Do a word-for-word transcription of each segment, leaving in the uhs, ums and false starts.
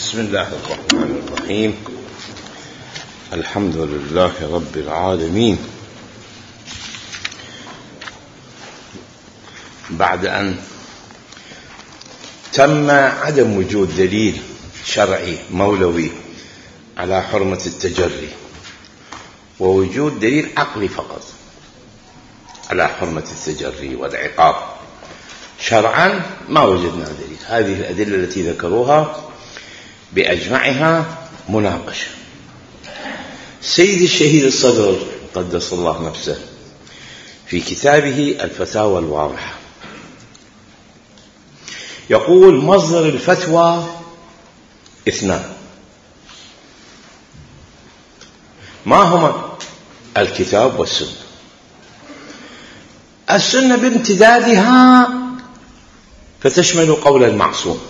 بسم الله الرحمن الرحيم. الحمد لله رب العالمين. بعد أن تم عدم وجود دليل شرعي مولوي على حرمة التجري ووجود دليل عقلي فقط على حرمة التجري والعقاب شرعا، ما وجدنا دليل. هذه الأدلة التي ذكروها بأجمعها مناقشة. سيد الشهيد الصدر قدس الله نفسه في كتابه الفتاوى الواضحة يقول: مصدر الفتوى اثنان، ما هما؟ الكتاب والسنة. السنة بامتدادها فتشمل قول المعصوم،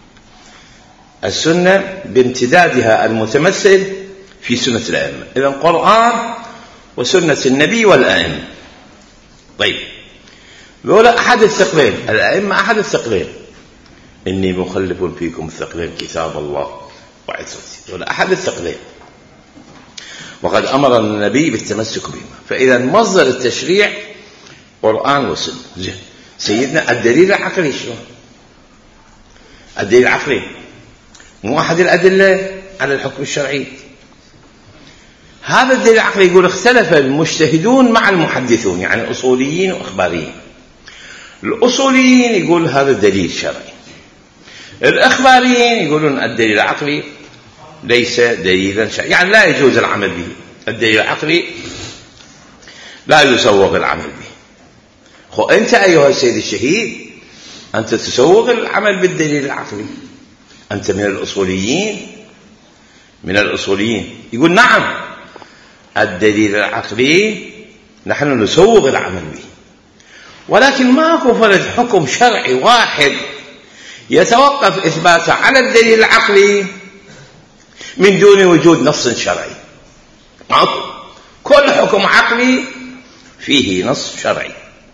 السنة بامتدادها المتمثل في سنة الأئمة، إذن القرآن وسنة النبي والأئمة. طيب، ولا أحد الثقلين، الأئمة أحد الثقلين، إني مخلف فيكم الثقلين كتاب الله وعترتي، ولا أحد الثقلين، وقد أمر النبي بالتمسك بهما. فإذا مصدر التشريع قرآن وسنة. زين، سيدنا الدليل العقلي شنو؟ الدليل العقلي مو أحد الأدلة على الحكم الشرعي. هذا الدليل العقلي يقول: اختلف المجتهدون مع المحدثون، يعني أصوليين وإخباريين. الأصوليين يقول هذا دليل شرعي، الإخباريين يقولون الدليل العقلي ليس دليلا شرعي، يعني لا يجوز العمل به. الدليل العقلي لا يسوغ العمل به. خو أنت أيها السيد الشهيد، أنت تسوغ العمل بالدليل العقلي، أنت من الأصوليين من الأصوليين يقول: نعم، الدليل العقلي نحن نسوغ العمل به، ولكن ماكو فرد حكم شرعي واحد يتوقف إثباته على الدليل العقلي من دون وجود نص شرعي. ماكو. كل حكم عقلي فيه نص شرعي.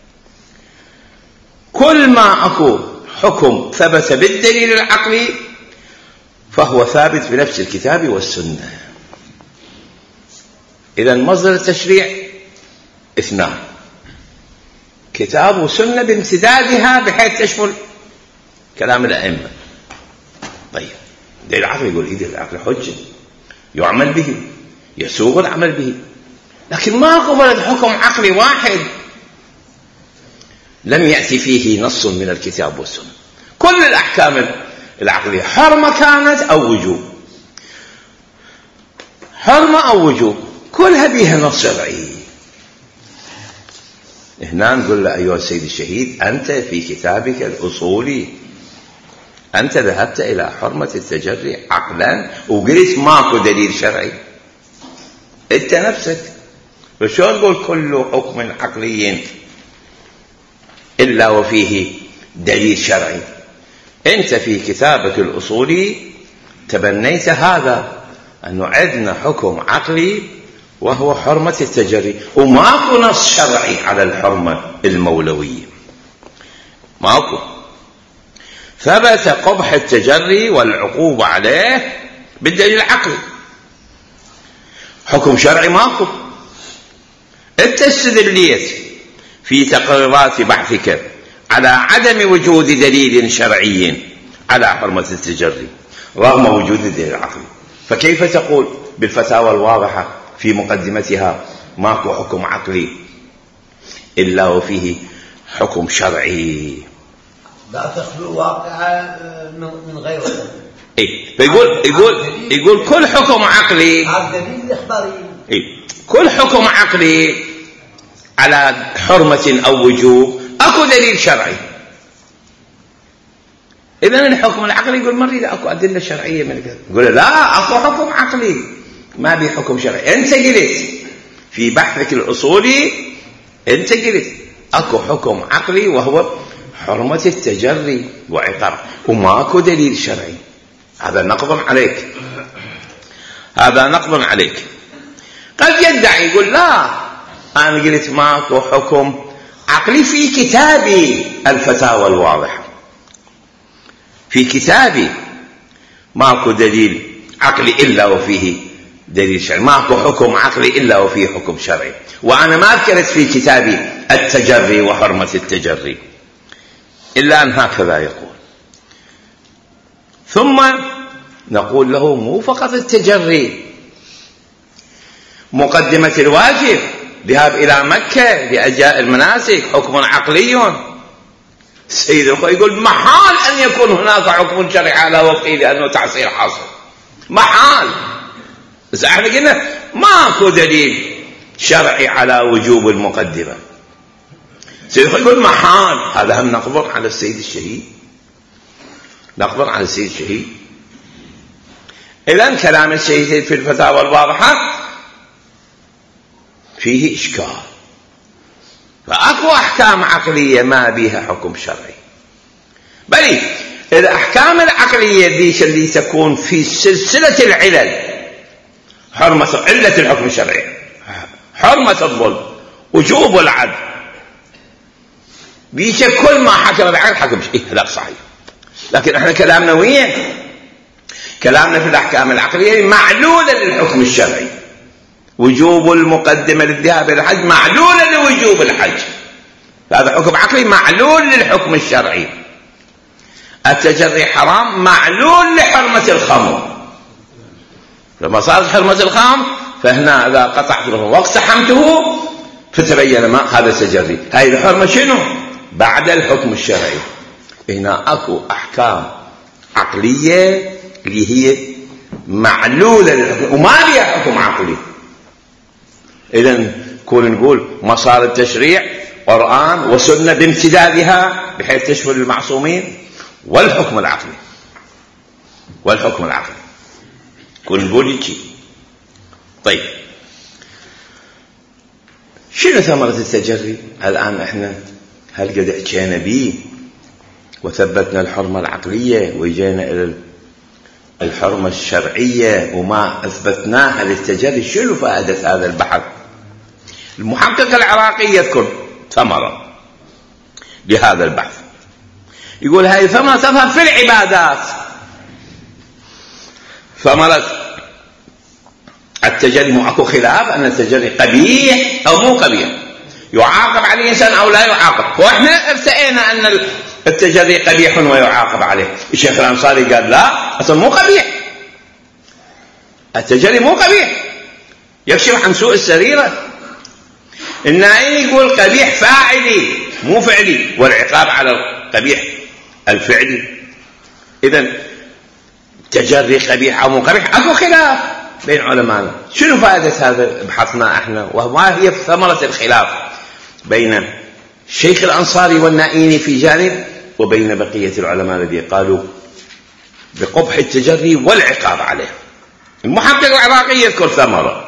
كل ما أكو حكم ثبت بالدليل العقلي فهو ثابت بنفس الكتاب والسنة. إذن مصدر التشريع اثنان، كتاب وسنة بامتدادها بحيث تشمل كلام الأئمة. طيب، دليل العقل يقول: إيه دليل العقل حجة يعمل به، يسوغ العمل به، لكن ما قبلت حكم عقلي واحد لم يأتي فيه نص من الكتاب والسنة. كل الأحكام العقلية حرمة كانت أو وجوب، حرمة أو وجوب، كلها بها نص شرعي. هنا نقول له: أيها السيد الشهيد، أنت في كتابك الأصولي أنت ذهبت إلى حرمة التجري عقلا وقلت ماكو دليل شرعي. أنت نفسك فشو نقول كل حكم عقلي إلا وفيه دليل شرعي؟ أنت في كتابك الأصولي تبنيت هذا، أنه عندنا حكم عقلي وهو حرمة التجري، وماكو نص شرعي على الحرمة المولوية، ماكو. ثبت قبح التجري والعقوبة عليه بالدليل العقلي، حكم شرعي ماكو. أنت استدليت في تقريرات بحثك على عدم وجود دليل شرعي على حرمة التجري رغم وجود الدليل العقلي، فكيف تقول بالفتاوى الواضحة في مقدمتها ماكو حكم عقلي إلا وفيه حكم شرعي؟ لا تخلو واقعة من غيره. إيه، فيقول يقول يقول كل حكم عقلي، هذا دليل إخباري. إيه، كل حكم عقلي على حرمة أو وجوب أكو دليل شرعي. إذن الحكم العقلي يقول ما نريد أكو أدلة شرعية من كذا. يقول لا، أكو حكم عقلي ما بي حكم شرعي. أنت قلت في بحثك الأصولي، أنت قلت أكو حكم عقلي وهو حرمة التجري وعقاب، وما أكو دليل شرعي. هذا نقض عليك، هذا نقض عليك. قد يدعي يقول لا، أنا قلت ماكو حكم عقلي في كتابي الفتاوى الواضحة، في كتابي ماكو دليل عقلي إلا وفيه دليل شرعي، ماكو حكم عقلي إلا وفيه حكم شرعي. وأنا ما ذكرت في كتابي التجري وحرمة التجري إلا أن هكذا يقول. ثم نقول له مو فقط التجري، مقدمة الواجب، ذهاب إلى مكة لأداء المناسك حكم عقلي. السيد الخوي يقول محال أن يكون هناك حكم شرعي على وفقه لأنه تعصير حاصل، محال. بس احنا قلنا ماكو دليل شرعي على وجوب المقدمة. السيد الخوي يقول محال. هذا هم نقبر على السيد الشهيد، نقبر على السيد الشهيد. إذن كلام السيد في الفتاوى الواضحة فيه إشكال، فأكو أحكام عقلية ما بها حكم شرعي، بل الأحكام العقلية ديش اللي تكون في سلسلة العلل، حرمة علة الحكم الشرعي، حرمة الظلم، وجوب العدل، ديش كل ما حكم العقل حكم شرعي. هذا صحيح، لكن احنا كلامنا وين؟ كلامنا في الأحكام العقلية معلولة للحكم الشرعي. وجوب المقدمة للذهاب إلى الحج معلولة لوجوب الحج، هذا حكم عقلي معلول للحكم الشرعي. التجري حرام معلول لحرمة الخمر، لما صارت حرمة الخمر فهنا إذا قطعت له واقتحمته فتبين ما هذا تجري. هاي الحرمة شنو؟ بعد الحكم الشرعي. هنا أكو أحكام عقلية اللي هي معلولة للحكم وما بها حكم عقلي. إذن كون نقول مصار التشريع قرآن وسنة بامتدادها بحيث تشمل المعصومين والحكم العقلي، والحكم العقلي كون نقول هيك. طيب شنو ثمرة التجري؟ الآن احنا هل قد حكينا به وثبتنا الحرمة العقلية ويجينا إلى الحرمة الشرعية وما أثبتناها للتجري؟ شنو فائدة هذا البحث؟ المحقق العراقي يذكر ثمرة لهذا البحث، يقول هذه ثمرة تظهر في العبادات. ثمرة التجري مو اكو خلاف أن التجري قبيح أو مو قبيح، يعاقب عليه الإنسان أو لا يعاقب. وإحنا ارتئينا أن التجري قبيح ويعاقب عليه. الشيخ الأنصاري قال لا، أصلا مو قبيح، التجري مو قبيح، يكشف عن سوء السريرة. النائي يقول قبيح فاعلي مو فعلي، والعقاب على القبيح الفعلي. إذن تجري قبيح أو مو قبيح أكو خلاف بين علماءنا. شنو فائدة هذا بحثنا احنا؟ وما هي ثمرة الخلاف بين الشيخ الأنصاري والنائيني في جانب وبين بقية العلماء الذين قالوا بقبح التجري والعقاب عليه؟ المحقق العراقي يذكر ثمرة،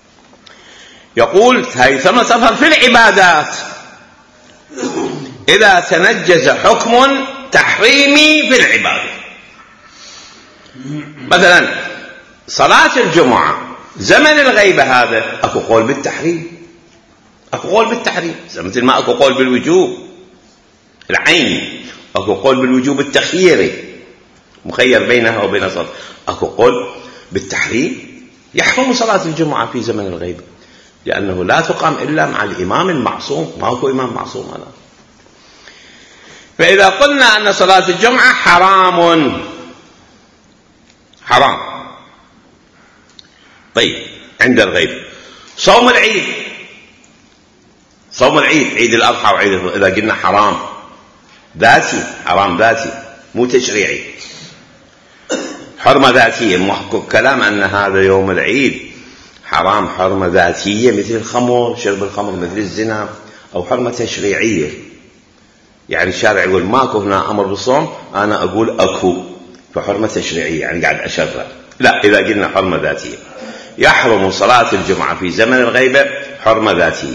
يقول هذه ثمرة تظهر في العبادات إذا تنجز حكم تحريمي في العبادة. مثلا صلاة الجمعة زمن الغيبة هذا أكو قول بالتحريم، أكو قول بالتحريم مثل ما أكو قول بالوجوب العيني، أكو قول بالوجوب التخييري مخير بينها وبين صلاة، أكو قول بالتحريم. يحرم صلاة الجمعة في زمن الغيبة لأنه لا تقام إلا مع الإمام المعصوم، ما هو إمام معصوم هذا. فإذا قلنا أن صلاة الجمعة حرام حرام طيب عند الغيب، صوم العيد، صوم العيد عيد الأضحى وعيد، إذا قلنا حرام ذاتي، حرام ذاتي مو تشريعي، حرمة ذاتية. محقق كلام أن هذا يوم العيد حرام حرمة ذاتية مثل الخمر، شرب الخمر مثل الزنا، أو حرمة تشريعية. يعني الشارع يقول ماكو هنا أمر بالصوم، أنا أقول أكو، فحرمة تشريعية يعني قاعد أشرع. لا، إذا قلنا حرمة ذاتية يحرم صلاة الجمعة في زمن الغيبة حرمة ذاتية،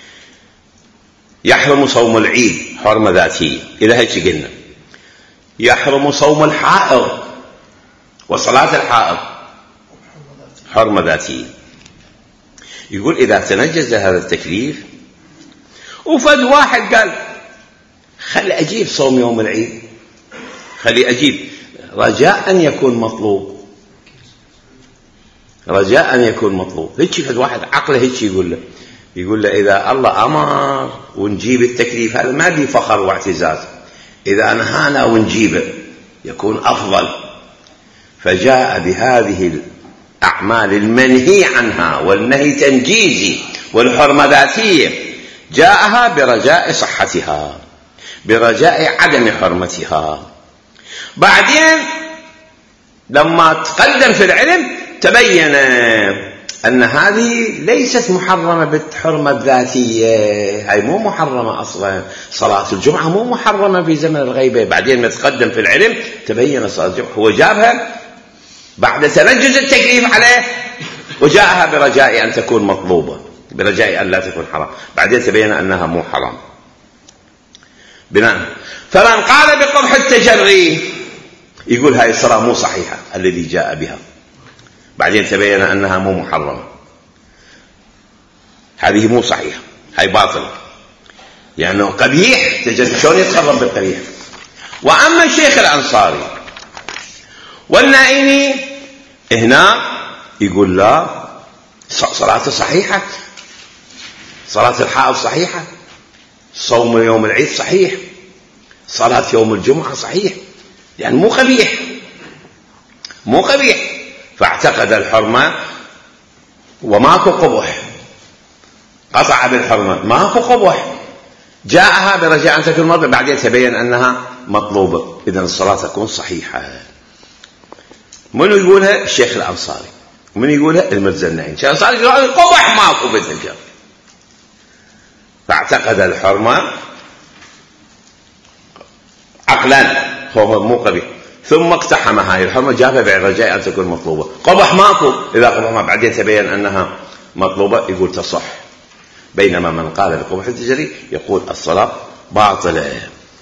يحرم صوم العيد حرمة ذاتية. إذا هيك قلنا يحرم صوم الحائض وصلاة الحائض حرمة ذاتية. يقول إذا تنجز هذا التكليف وفد واحد قال خلي أجيب صوم يوم العيد، خلي أجيب رجاء أن يكون مطلوب، رجاء أن يكون مطلوب. هيك فد واحد عقله هيك يقول له يقول له إذا الله أمر ونجيب التكليف هذا ما بي فخر واعتزاز، إذا نهانا ونجيبه يكون أفضل. فجاء بهذه الأعمال المنهي عنها والنهي تنجيزي والحرمة ذاتية، جاءها برجاء صحتها، برجاء عدم حرمتها. بعدين لما تقدم في العلم تبين أن هذه ليست محرمة بالحرمة الذاتية، هاي مو محرمة أصلا. صلاة الجمعة مو محرمة في زمن الغيبة. بعدين ما تقدم في العلم تبين صلاة الجمعة هو جابها بعد تنجز التكليف عليه، وجاءها برجاء أن تكون مطلوبة، برجاء أن لا تكون حرام. بعدين تبين أنها مو حرام بناء. فمن قال بقبح التجري يقول هاي الصلاة مو صحيحة الذي جاء بها، بعدين تبين أنها مو محرمة، هذه مو صحيحة، هاي باطلة لأنه يعني قبيح. تجري شلون يتقرب بالقبيح؟ وأما الشيخ الأنصاري والنائمي هنا يقول لا، صلاة صحيحة، صلاة الحائض صحيحة، صوم يوم العيد صحيح، صلاة يوم الجمعة صحيح، يعني مو قبيح، مو قبيح. فاعتقد الحرمة وماكو قبح، قطع بالحرمة ماكو قبح، جاءها برجاء أن تكون مطلوبة، بعدين تبين أنها مطلوبة، إذن الصلاة تكون صحيحة. من يقولها؟ الشيخ الأنصاري. ومن يقولها؟ المرزا النعيم. الشيخ الأنصاري يقول قبح ماكو بالتجري، فاعتقد الحرمة عقلا هو مو قبيح، ثم اقتحم هاي الحرمة جابها برجاء أن تكون مطلوبة. قبح ماكو، إذا قبح ما بعدين تبين أنها مطلوبة يقول تصح. بينما من قال بقبح التجري يقول الصلاة باطلة.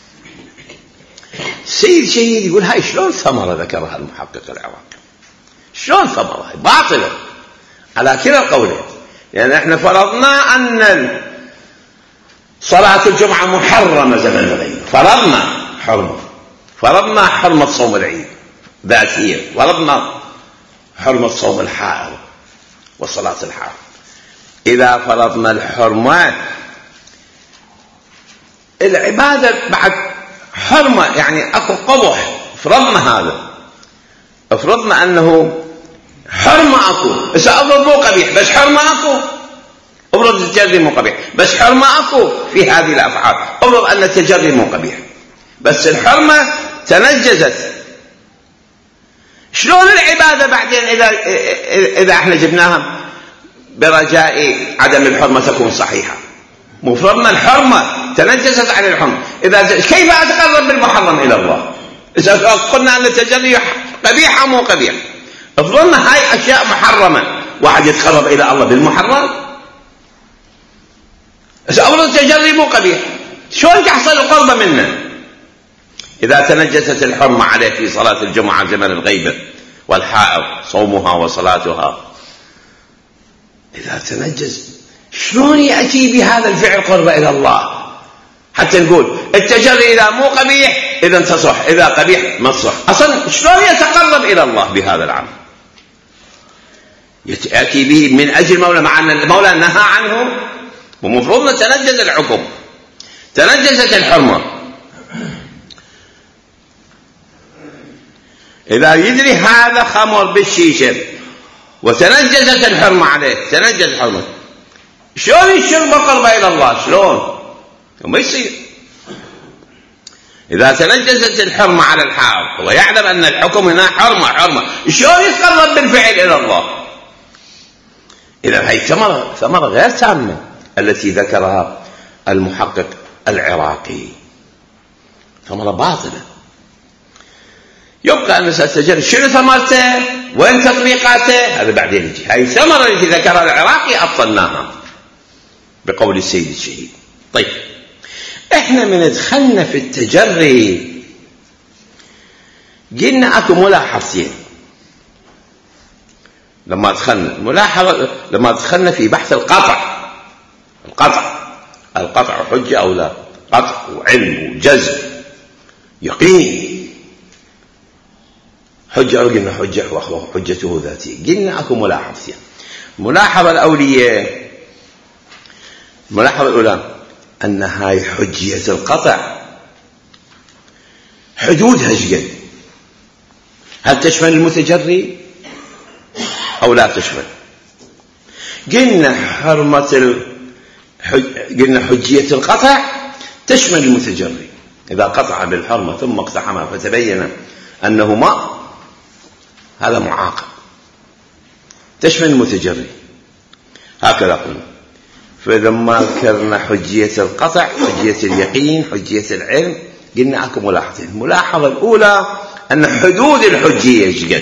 سيد شهيد يقول هاي شلون ثمرة ذكرها المحقق العراقي؟ شلون ثمرة باطلة على كلا القولين؟ يعني احنا فرضنا أن صلاة الجمعة محرمة زمن الغيب، فرضنا حرمة، فرضنا حرمة صوم العيد ذاتية، فرضنا حرمة صوم الحائض وصلاة الحائض. إذا فرضنا الحرمة العبادة بعد حرمة، يعني أكو قبح، فرضنا هذا، افرضنا أنه حرمة أكو، إذا أفرض مو قبيح بس حرمة أكو، افرض التجري مو قبيح بس حرمة أكو في هذه الأفعال، افرض أن التجري مو قبيح بس الحرمة تنجزت. شلون العبادة بعدين إذا إذا احنا جبناها برجاء عدم الحرمة تكون صحيحة؟ مفرضنا الحرمة تنجزت عن الحرمة، إذا كيف أتقرب بالمحرم إلى الله؟ إذا قلنا أن التجري قبيح أو مو قبيح، افرضنا هاي أشياء محرمة، واحد يتقرب إلى الله بالمحرم؟ إذا أفرض التجري مو قبيح شلون تحصل القربة منه؟ إذا تنجست الحرمة عليه في صلاة الجمعة زمن الغيبة والحائض صومها وصلاتها، إذا تنجز شلون يأتي بهذا الفعل قربة إلى الله؟ حتى نقول التجري إذا مو قبيح إذا تصح، إذا قبيح ما تصح. أصلا شلون يتقرب إلى الله بهذا العمل؟ يأتي به من أجل المولى، مع أن المولى نهى عنه، ومفروض أن تنجز الحكم، تنجزت الحرمة. إذا يدري هذا خمر بالشيشة وتنجزت الحرمة عليه، تنجز الحرمة، شلون يشرب قربة إلى الله؟ شلون؟ ما يصير. إذا تنجزت الحرمة على الحائض ويعلم أن الحكم هنا حرمة حرمة، شلون يتقرب بالفعل إلى الله؟ إذا هي ثمرة ثمرة غير تامة التي ذكرها المحقق العراقي، ثمرة باطلة. يبقى أن مسألة التجري شنو ثمرته؟ وين تطبيقاته؟ هذا بعدين يجي. هاي الثمرة التي ذكرها العراقي أبطلناها بقول السيد الشهيد. طيب احنا من دخلنا في التجري قلنا اكو ملاحظتين لما دخلنا ملاحظة لما دخلنا في بحث القطع. القطع القطع حجة أو لا؟ قطع وعلم وجزم يقين. حجة قلنا حجة وحجته ذاتية. قلنا أكو ملاحظتين. الملاحظة الأولية، الملاحظة الأولى أن هاي حجية القطع حدودها شقد؟ هل تشمل المتجري أو لا تشمل؟ قلنا حرمة الحج... قلنا حجية القطع تشمل المتجري إذا قطع بالحرمة ثم اقتحمها فتبين أنه ماء، هذا معاقب، تشمل المتجري. هكذا قلنا. فلما ذكرنا حجية القطع، حجية اليقين، حجية العلم، قلنا أكو ملاحظتين. الملاحظة الأولى أن حدود الحجية شقد؟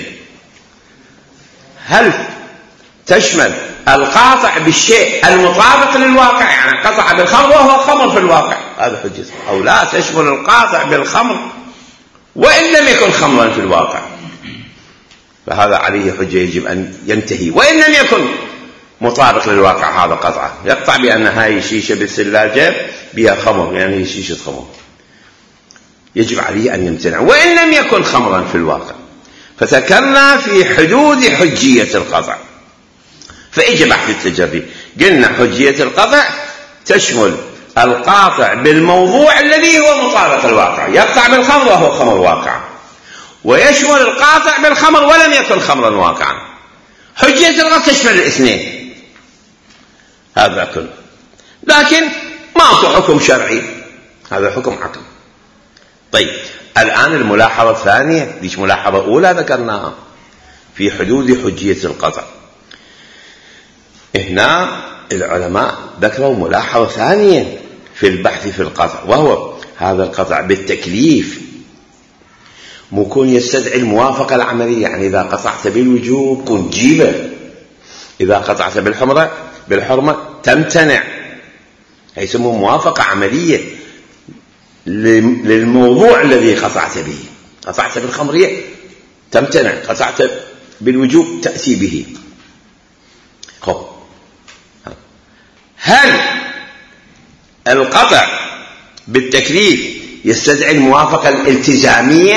هل تشمل القاطع بالشيء المطابق للواقع، يعني قطع بالخمر وهو خمر في الواقع، هذا حجة، أو لا تشمل القاطع بالخمر وإن لم يكن خمرا في الواقع، فهذا عليه حجة يجب أن ينتهي وإن لم يكن مطابق للواقع. هذا قطعة يقطع بأن هاي شيشة بالثلاجة بها خمر، يعني هي شيشة خمر، يجب عليه أن يمتنع وإن لم يكن خمرا في الواقع. فذكرنا في حدود حجية القطع، فإجى بحث التجري. قلنا حجية القطع تشمل القاطع بالموضوع الذي هو مطابق الواقع، يقطع بالخمر وهو خمر واقع، ويشمل القاطع بالخمر ولم يكن خمرا واقعا. حجية القطع تشمل الاثنين، هذا كله. لكن ماكو حكم شرعي، هذا حكم عقلي. طيب الآن الملاحظة الثانية، ليش ملاحظة أولى ذكرناها في حدود حجية القطع. هنا العلماء ذكروا ملاحظة ثانية في البحث في القطع، وهو هذا القطع بالتكليف ممكن يستدعي الموافقة العملية، يعني إذا قطعت بالوجوب كنت جيبه، إذا قطعت بالحرمة بالحرمة تمتنع، يسموه موافقة عملية للموضوع الذي قطعت به. قطعت بالخمرية تمتنع، قطعت بالوجوب تأتي به. خب هل القطع بالتكليف يستدعي الموافقة الالتزامية؟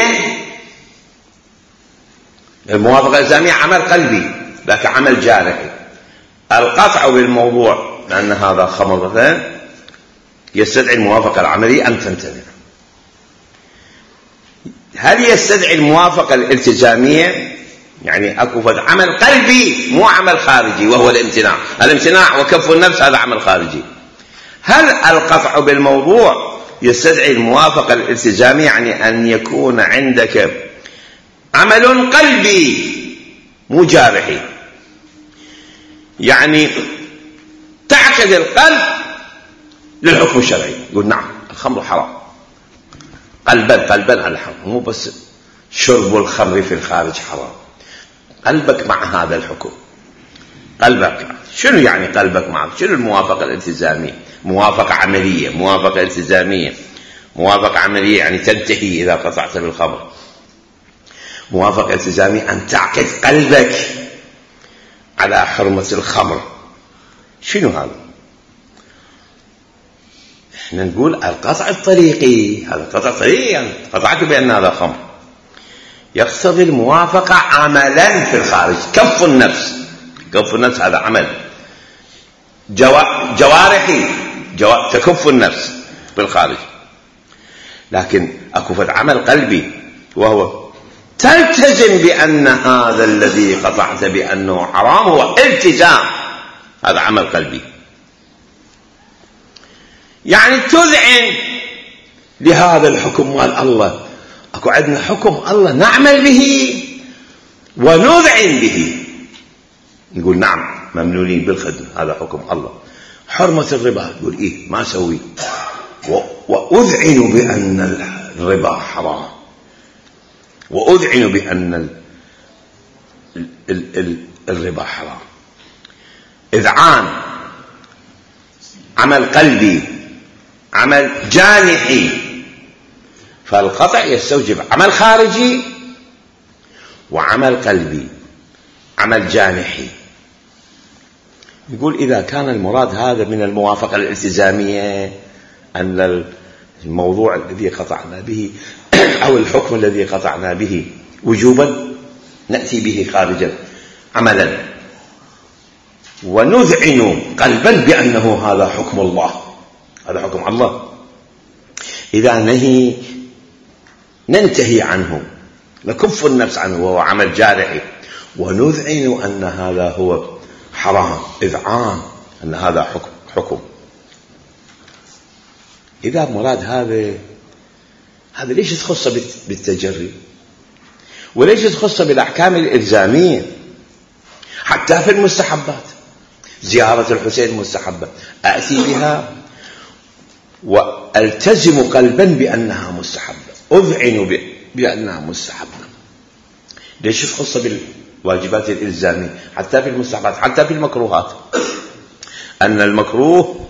الموافقة الالتزامية عمل قلبي لكن عمل جارحي. القطع بالموضوع لأن هذا خمر مثلا يستدعي الموافقة العملية أن تمتنع. هل يستدعي الموافقة الالتزامية؟ يعني أكو فد عمل قلبي مو عمل خارجي وهو الامتناع. الامتناع وكف النفس هذا عمل خارجي. هل القطع بالموضوع يستدعي الموافقة الالتزامية، يعني أن يكون عندك عمل قلبي مو جارحي، يعني تعقد القلب للحكم الشرعي، يقول نعم الخمر حرام قلبا قلبا على الحرام، مو بس شرب الخمر في الخارج حرام، قلبك مع هذا الحكم. قلبك شنو يعني قلبك معه؟ شنو الموافقة الالتزامية؟ موافقة عملية، موافقة التزامية. موافقة عملية يعني تنتهي إذا قطعت بالخمر. موافقة التزامية أن تعقد قلبك على حرمة الخمر. شنو هذا؟ احنا نقول القطع الطريقي، هذا قطع طريقي يعني قطعته بأن هذا خمر، يقتضي الموافقة عملا في الخارج. كف النفس، كف النفس هذا عمل جوا... جوارحي، جوا... تكف النفس بالخارج. لكن أكو فد عمل قلبي وهو تلتزم بأن هذا الذي قطعت بأنه حرام هو التزام، هذا عمل قلبي، يعني تذعن لهذا الحكم مال الله. أكو عندنا حكم الله نعمل به ونذعن به، نقول نعم ممنونين بالخدمة، هذا حكم الله. حرمة الربا تقول إيه ما سوي، وأذعن بأن الربا حرام، وأذعن بأن الربا حرام. إذعان عمل قلبي، عمل جانحي. فالقطع يستوجب عمل خارجي وعمل قلبي، عمل جانحي. يقول إذا كان المراد هذا من الموافقة الالتزامية أن الموضوع الذي قطعنا به أو الحكم الذي قطعنا به وجوبا نأتي به خارجا عملا، ونذعن قلبا بأنه هذا حكم الله، هذا حكم الله. إذا نهي ننتهي عنه، نكف النفس عنه وهو عمل جارحي، ونذعن أن هذا هو حرام، إذعان أن هذا حكم حكم. إذا مراد هذا هذا ليش تخص بالتجري، وليش تخص بالأحكام الإلزامية؟ حتى في المستحبات، زيارة الحسين مستحبة، أأتي بها وألتزم قلبا بأنها مستحبة، أذعن بأنها مستحبة. ليش تخص بالواجبات الإلزامية؟ حتى في المستحبات، حتى في المكروهات، أن المكروه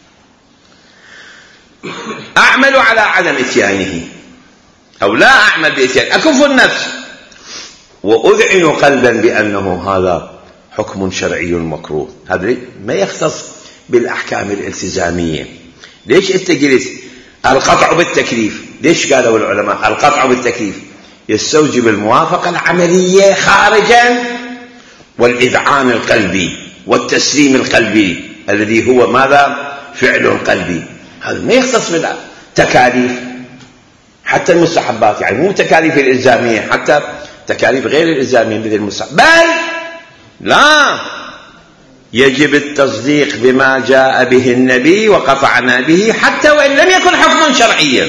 أعمل على عدم إتيانه أو لا أعمل بإتيانه، أكف النفس وأذعن قلبا بأنه هذا حكم شرعي مكروه. هذا ما يختص بالأحكام الالتزامية. ليش أنت قلت القطع بالتكليف؟ ليش قالوا العلماء القطع بالتكليف يستوجب الموافقة العملية خارجا والإذعان القلبي والتسليم القلبي الذي هو ماذا؟ فعل قلبي. هذا ما يختص بالتكاليف، حتى المستحبات، يعني مو تكاليف الإلزامية، حتى تكاليف غير الإلزامية مثل المستحب، بل لا يجب التصديق بما جاء به النبي وقطعنا به حتى وإن لم يكن حكما شرعيا،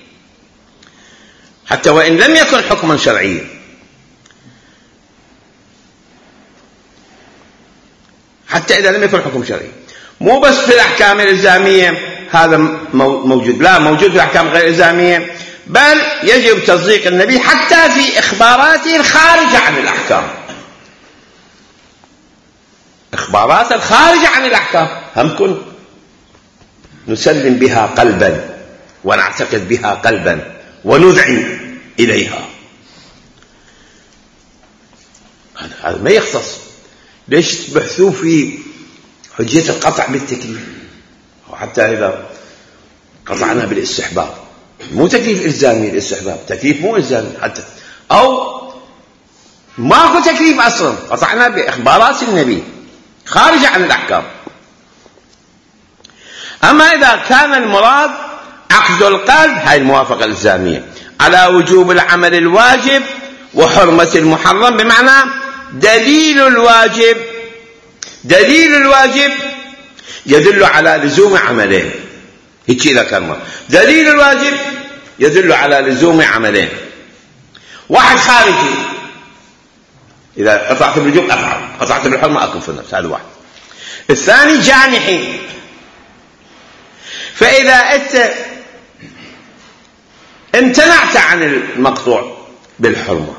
حتى وإن لم يكن حكما شرعيا. حتى إذا لم يكن حكم شرعي، مو بس في الأحكام الإلزامية هذا موجود، لا، موجود في الأحكام غير الإلزامية، بل يجب تصديق النبي حتى في إخباراته الخارجة عن الأحكام. إخبارات الخارجة عن الأحكام هم كن نسلم بها قلبا ونعتقد بها قلبا ونذعن إليها. هذا ما يختص. ليش تبحثوا في حجية القطع بالتكليف؟ وحتى إذا قطعنا بالاستحباب، مو تكليف إلزامي، الاستحباب تكليف مو إلزامي حتى، أو ماكو تكليف أصلا، قطعنا بإخبارات النبي خارجة عن الأحكام. أما إذا كان المراد عقد القلب، هاي الموافقة الإلزامية على وجوب العمل الواجب وحرمة المحرم، بمعنى دليل الواجب، دليل الواجب يدل على لزوم عملين، هيك إذا كان دليل الواجب يدل على لزوم عملين. واحد خارجي، إذا قطعت بالوجوب أفعل، قطعت بالحرمة أكون في النفس، هذا واحد. الثاني جانحي، فإذا أنت امتنعت عن المقطوع بالحرمة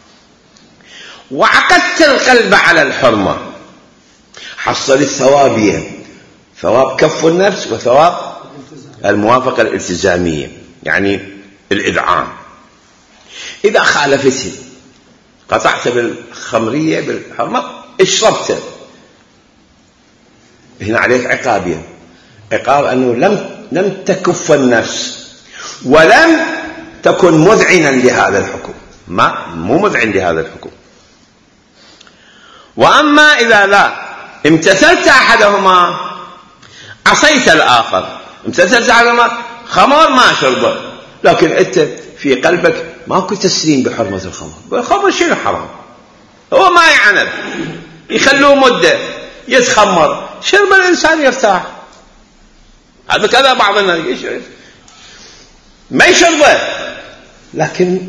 وعقدت القلب على الحرمة، حصل الثوابين، ثواب كف النفس وثواب الموافقة الالتزامية، يعني الإذعان. إذا خالفته، قطعت بالخمرية بالحرمة، اشربت، هنا عليك عقابين. عقاب أنه لم لم تكف النفس ولم تكن مذعنا لهذا الحكم، ما مو مذعن لهذا الحكم. وأما إذا لا امتثلت أحدهما عصيت الآخر، امتثلت أحدهما، خمر ما شربه، لكن أنت في قلبك ماكو تسليم بحرمة الخمر. الخمر شنو حرام؟ هو ما يعنب، يخلوه مدة يتخمر، شرب الإنسان يرتاح. هذا كذا بعض الناس يشرب ما يشربه، لكن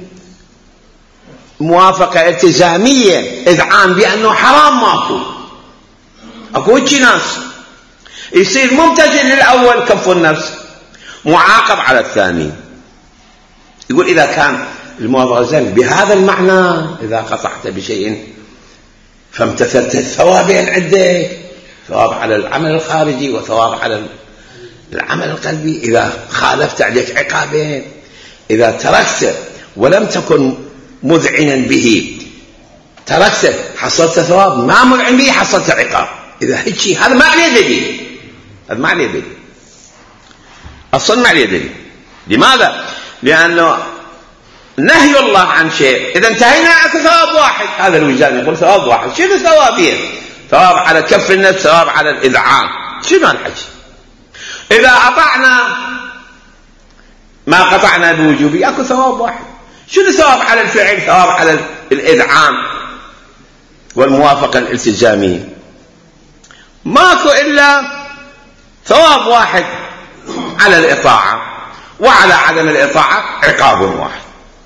موافقة التزامية، إذعان بأنه حرام ماكو. أكو هيك ناس يصير ممتثل للأول كف النفس، معاقب على الثاني. يقول إذا كان الموافقة التزامية بهذا المعنى، إذا قطعت بشيء فامتثلت الثوابين عندك، ثواب على العمل الخارجي وثواب على العمل القلبي. إذا خالفت عليك عقابين، إذا تركت ولم تكن مذعنا به، تركت حصلت ثواب، ما مذعن به حصلت عقاب. إذا هيك هذا ما عليه دليل، هذا ما عليه دليل، أصلا ما عليه دليل. لماذا؟ لأنه نهي الله عن شيء، إذا انتهينا اكو ثواب واحد. هذا الوجدان يقول ثواب واحد، شنو ثوابين؟ ثواب على كف النفس، ثواب على الإذعان، شنو الحج؟ إذا أطعنا ما قطعنا بوجوبه اكو ثواب واحد. شنو ثواب على الفعل؟ ثواب على الإذعان والموافقة الالتزامية. ماكو إلا ثواب واحد على الإطاعة، وعلى عدم الإطاعة عقاب واحد.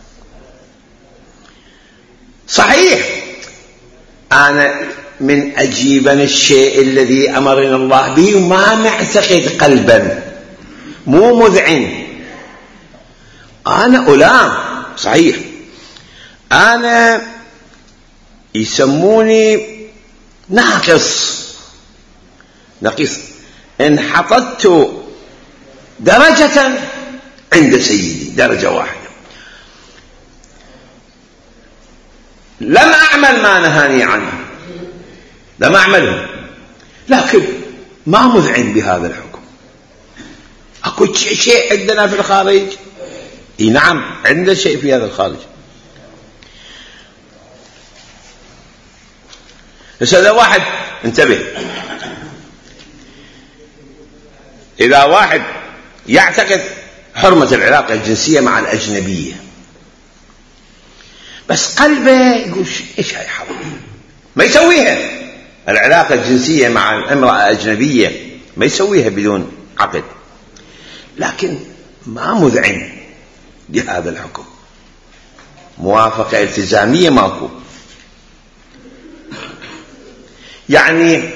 صحيح أنا من أجيبن الشيء الذي أمرنا الله به وما معتقد قلبا، مو مذعن. أنا ألام صحيح، أنا يسموني ناقص نقيص، إن حطت درجة عند سيدي درجة واحدة، لم أعمل ما نهاني عنه، لم أعمله، لكن ما مذعن بهذا الحكم. أكو شيء عندنا في الخارج، إيه نعم عندنا شيء في هذا الخارج. بس هذا واحد انتبه، إذا واحد يعتقد حرمة العلاقة الجنسية مع الأجنبية بس قلبه يقول إيش هاي حرام، ما يسويها. العلاقة الجنسية مع امرأة أجنبية ما يسويها بدون عقد، لكن ما مذعن بهذا الحكم، موافقة التزامية ماكو. يعني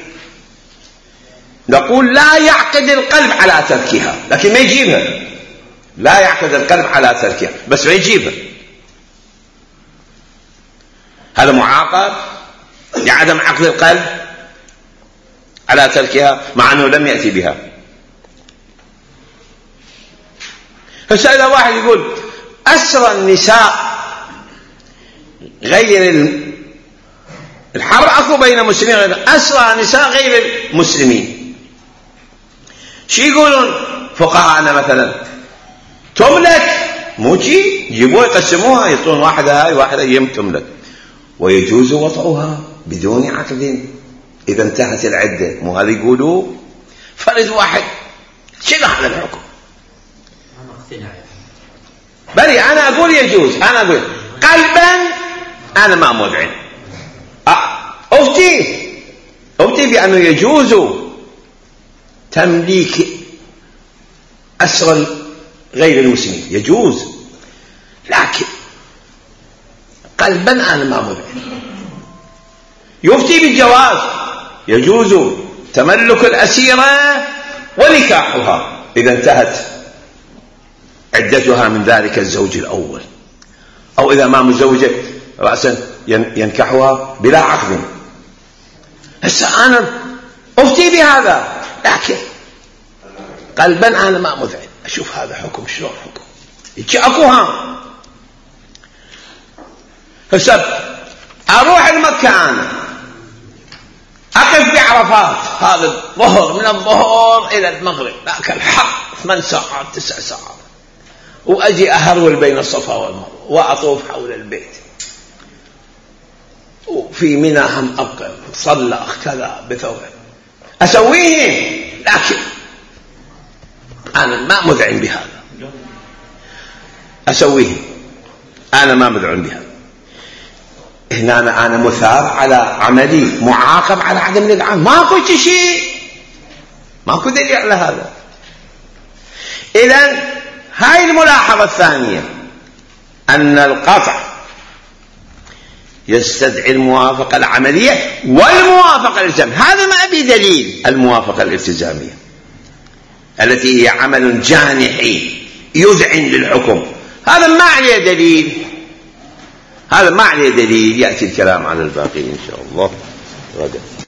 نقول لا يعقد القلب على تركها، لكن ما يجيبها. لا يعقد القلب على تركها بس ما يجيبها، هذا معاقب لعدم عقد القلب على تركها مع أنه لم يأتي بها. فسأل واحد يقول أسرى النساء غير الحرب، أكو بين مسلمين غير أسرى نساء غير المسلمين، شو يقولون فقهاءنا مثلا؟ تملك، مو شي يجيبوها يقسموها، يعطون واحدة هاي واحدة يم تملك، ويجوز وطئها بدون عقد إذا انتهت العدة. مو هذا يقولوا فرد واحد، شنو هذا الحكم؟ بلي أنا أقول يجوز، أنا أقول قلبا أنا ما مذعن، أفتي أفتي بأنه يجوز تمليك أسرى غير المسلمين، يجوز، لكن قلبا أنا ما مذعن. يفتي بالجواز، يجوز تملك الأسيرة ونكاحها إذا انتهت عدتها من ذلك الزوج الأول، أو إذا ما مزوجة رأسا ينكحها بلا عقد. هسه أنا أفتي بهذا، لكن قلبا أنا ما مذعن. أشوف هذا حكم شلون حكم يجي أكوها. هسه أروح المكة، أنا أقف بعرفات، هذا الظهر من الظهر إلى المغرب، لكن الحق ثمان ساعات تسع ساعات، وأجي أهرول بين الصفا والمروة وأطوف حول البيت، وفي منى هم أبقى صلى كذا بثوب أسويه، لكن أنا ما مذعن بهذا، أسويه أنا ما مذعن بهذا. هنا أنا, أنا مثاب على عملي، معاقب على عدم الإذعان، ماكو شيء، ماكو دليل على هذا. إذن هاي الملاحظة الثانية، أن القطع يستدعي الموافقة العملية والموافقة الالتزامية. هذا ما أبي دليل الموافقة الالتزامية التي هي عمل جانحي يذعن للحكم، هذا ما عليه دليل، هذا ما عليه دليل. يأتي الكلام على الباقي إن شاء الله غدا.